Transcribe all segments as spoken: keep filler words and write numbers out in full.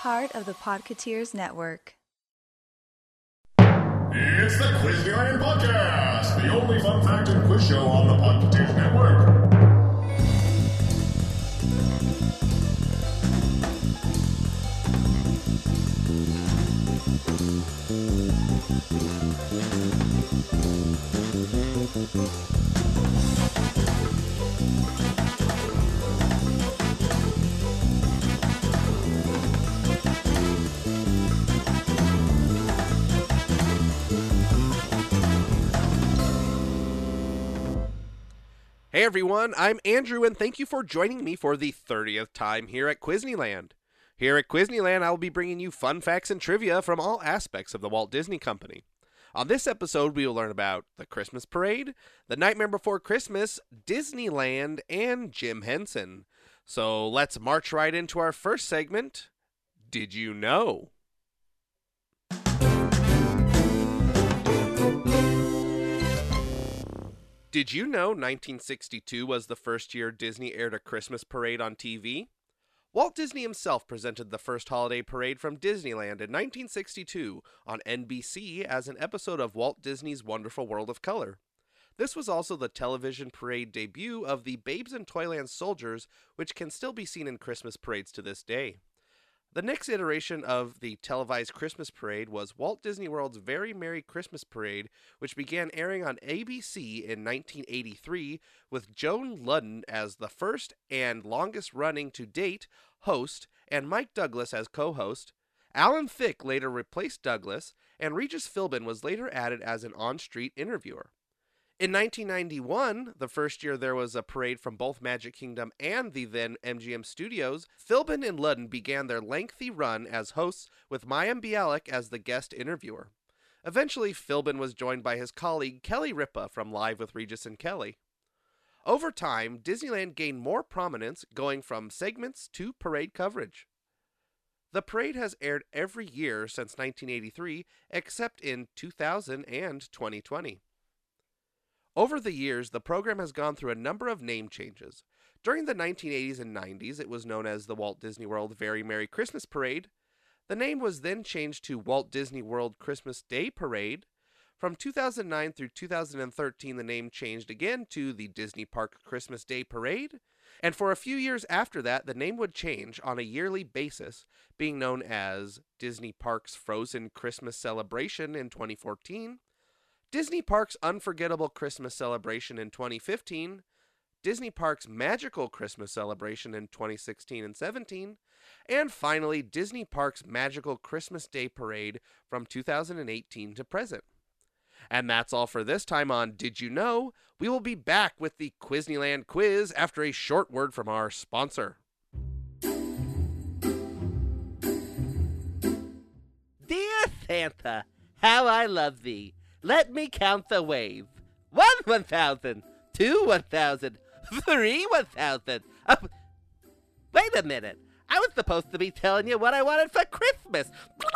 part of the Podcateers Network. It's the Quizneyland Podcast, the only fun fact and quiz show on the Podcateers Network. Hey everyone, I'm Andrew and thank you for joining me for the thirtieth time here at Quizneyland. Here at Quizneyland, I will be bringing you fun facts and trivia from all aspects of the Walt Disney Company. On this episode, we will learn about the Christmas Parade, The Nightmare Before Christmas, Disneyland, and Jim Henson. So let's march right into our first segment, Did You Know? Did you know nineteen sixty-two was the first year Disney aired a Christmas parade on T V? Walt Disney himself presented the first holiday parade from Disneyland in nineteen sixty-two on N B C as an episode of Walt Disney's Wonderful World of Color. This was also the television parade debut of the Babes in Toyland Soldiers, which can still be seen in Christmas parades to this day. The next iteration of the televised Christmas parade was Walt Disney World's Very Merry Christmas Parade, which began airing on A B C in nineteen eighty-three, with Joan Ludden as the first and longest running to date host, and Mike Douglas as co-host. Alan Thicke later replaced Douglas, and Regis Philbin was later added as an on-street interviewer. In nineteen ninety-one, the first year there was a parade from both Magic Kingdom and the then M G M Studios, Philbin and Ludden began their lengthy run as hosts with Mayim Bialik as the guest interviewer. Eventually, Philbin was joined by his colleague Kelly Ripa from Live with Regis and Kelly. Over time, Disneyland gained more prominence, going from segments to parade coverage. The parade has aired every year since nineteen eighty-three, except in two thousand and twenty twenty. Over the years, the program has gone through a number of name changes. During the nineteen eighties and nineties, it was known as the Walt Disney World Very Merry Christmas Parade. The name was then changed to Walt Disney World Christmas Day Parade. From two thousand nine through two thousand thirteen, the name changed again to the Disney Park Christmas Day Parade. And for a few years after that, the name would change on a yearly basis, being known as Disney Parks Frozen Christmas Celebration in twenty fourteen, Disney Parks Unforgettable Christmas Celebration in twenty fifteen, Disney Parks Magical Christmas Celebration in twenty sixteen and seventeen, and finally Disney Parks Magical Christmas Day Parade from two thousand eighteen to present. And that's all for this time on Did You Know? We will be back with the Quizneyland Quiz after a short word from our sponsor. Dear Santa, how I love thee. Let me count the ways. One one thousand, two one thousand, three one thousand. Uh, wait a minute. I was supposed to be telling you what I wanted for Christmas.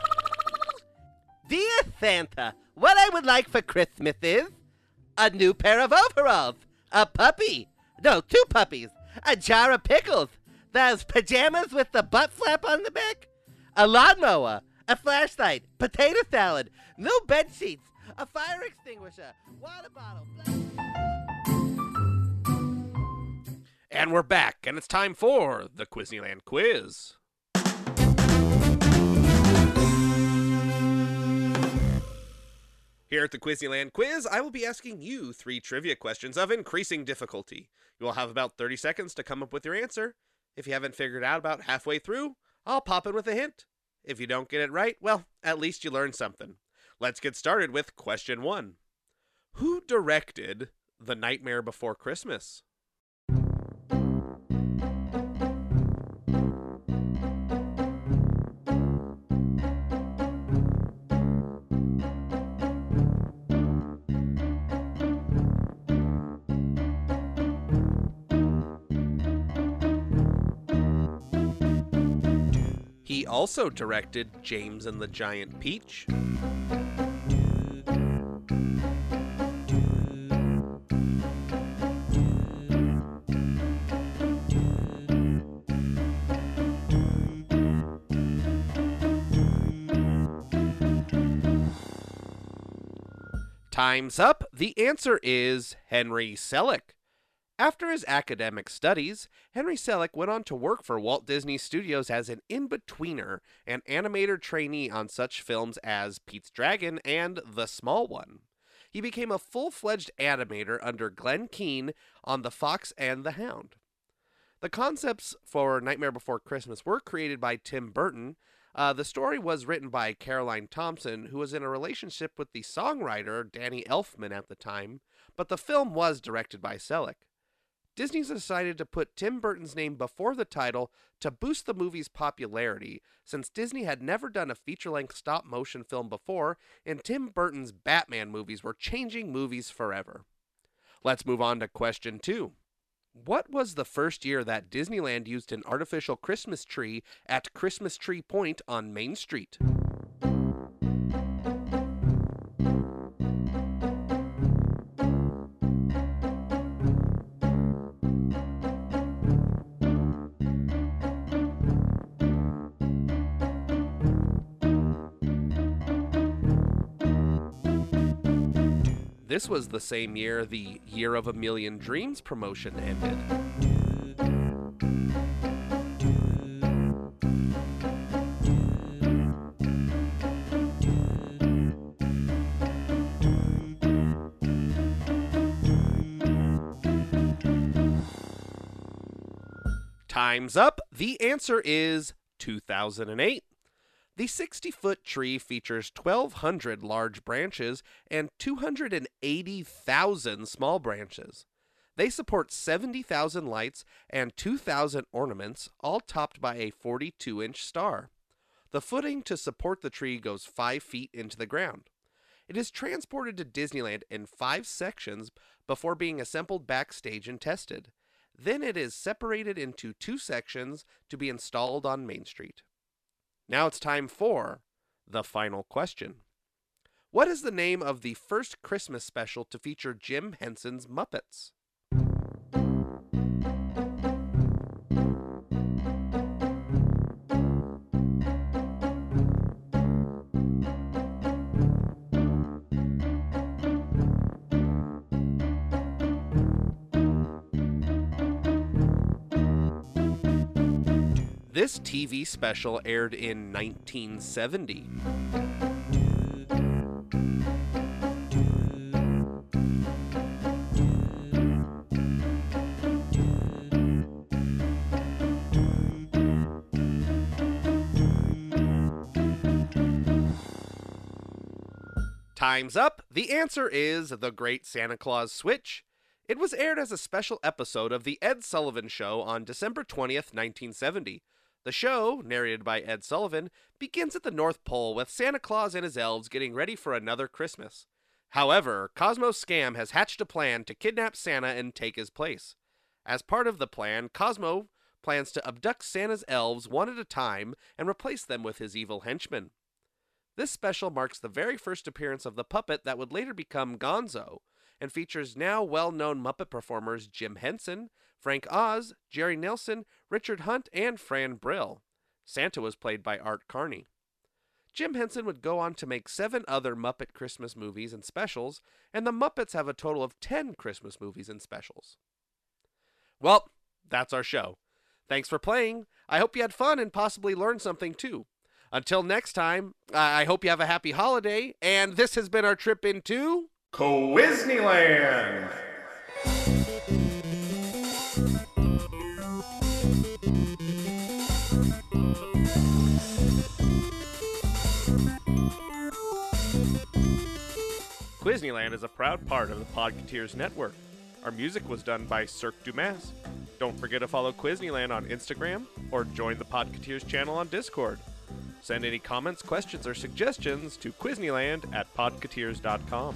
Dear Santa, what I would like for Christmas is a new pair of overalls, a puppy, no, two puppies, a jar of pickles, those pajamas with the butt flap on the back, a lawnmower, a flashlight, potato salad, new bed sheets, a fire extinguisher, water bottle. And we're back, and it's time for the Quizneyland Quiz. Here at the Quizneyland Quiz, I will be asking you three trivia questions of increasing difficulty. You will have about thirty seconds to come up with your answer. If you haven't figured it out about halfway through, I'll pop in with a hint. If you don't get it right, well, at least you learned something. Let's get started with question one. Who directed The Nightmare Before Christmas? He also directed James and the Giant Peach. Time's up. The answer is Henry Selick. After his academic studies, Henry Selick went on to work for Walt Disney Studios as an in-betweener and animator trainee on such films as Pete's Dragon and The Small One. He became a full-fledged animator under Glenn Keane on The Fox and the Hound. The concepts for Nightmare Before Christmas were created by Tim Burton. Uh, the story was written by Caroline Thompson, who was in a relationship with the songwriter Danny Elfman at the time, but the film was directed by Selick. Disney decided to put Tim Burton's name before the title to boost the movie's popularity, since Disney had never done a feature-length stop-motion film before, and Tim Burton's Batman movies were changing movies forever. Let's move on to question two. What was the first year that Disneyland used an artificial Christmas tree at Christmas Tree Point on Main Street? This was the same year the Year of a Million Dreams promotion ended. Time's up. The answer is two thousand eight. The sixty-foot tree features twelve hundred large branches and two hundred eighty thousand small branches. They support seventy thousand lights and two thousand ornaments, all topped by a forty-two inch star. The footing to support the tree goes five feet into the ground. It is transported to Disneyland in five sections before being assembled backstage and tested. Then it is separated into two sections to be installed on Main Street. Now it's time for the final question. What is the name of the first Christmas special to feature Jim Henson's Muppets? This T V special aired in nineteen seventy. Time's up. The answer is The Great Santa Claus Switch. It was aired as a special episode of The Ed Sullivan Show on December twentieth, nineteen seventy. The show, narrated by Ed Sullivan, begins at the North Pole with Santa Claus and his elves getting ready for another Christmas. However, Cosmo Scam has hatched a plan to kidnap Santa and take his place. As part of the plan, Cosmo plans to abduct Santa's elves one at a time and replace them with his evil henchmen. This special marks the very first appearance of the puppet that would later become Gonzo, and features now well-known Muppet performers Jim Henson, Frank Oz, Jerry Nelson, Richard Hunt, and Fran Brill. Santa was played by Art Carney. Jim Henson would go on to make seven other Muppet Christmas movies and specials, and the Muppets have a total of ten Christmas movies and specials. Well, that's our show. Thanks for playing. I hope you had fun and possibly learned something too. Until next time, I hope you have a happy holiday, and this has been our trip into Quizneyland! Quizneyland is a proud part of the Podcateers Network. Our music was done by Cirque Dumas. Don't forget to follow Quizneyland on Instagram or join the Podcateers channel on Discord. Send any comments, questions, or suggestions to Quizneyland at podcateers dot com.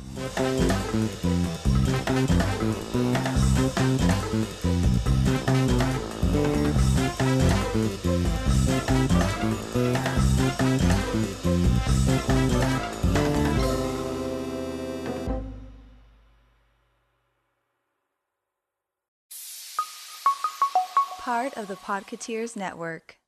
Part of the Podcateers Network.